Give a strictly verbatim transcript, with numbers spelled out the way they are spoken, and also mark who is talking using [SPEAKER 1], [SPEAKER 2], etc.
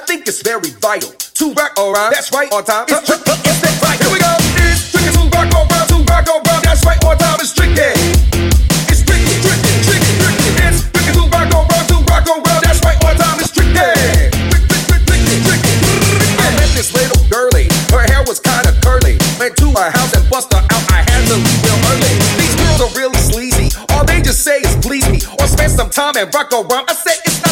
[SPEAKER 1] think it's very vital to rock around. That's right, on time. It's tricky, it's that right. Here we go. It's tricky to rock around, to rock around. That's right, on time. It's tricky. It's tricky, tricky, tricky, tricky. It's tricky to rock around, to rock around. That's right, on time. It's tricky. Tricky, tricky, tricky. I met this little girlie. Her hair was kinda curly. Went to her house and bust her out. I had to leave real early. These girls are really sleazy. All they just say is please me or spend some time and rock around. I said it's